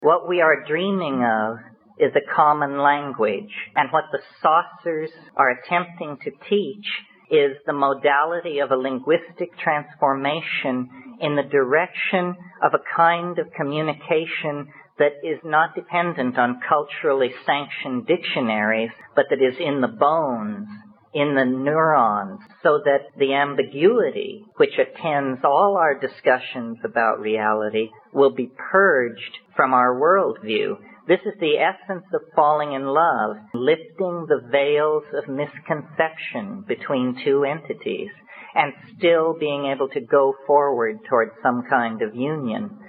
What we are dreaming of is a common language, and what the saucers are attempting to teach is the modality of a linguistic transformation in the direction of a kind of communication that is not dependent on culturally sanctioned dictionaries, but that is in the bones, in the neurons, so that the ambiguity which attends all our discussions about reality will be purged from our worldview. This is the essence of falling in love, lifting the veils of misconception between two entities, and still being able to go forward towards some kind of union.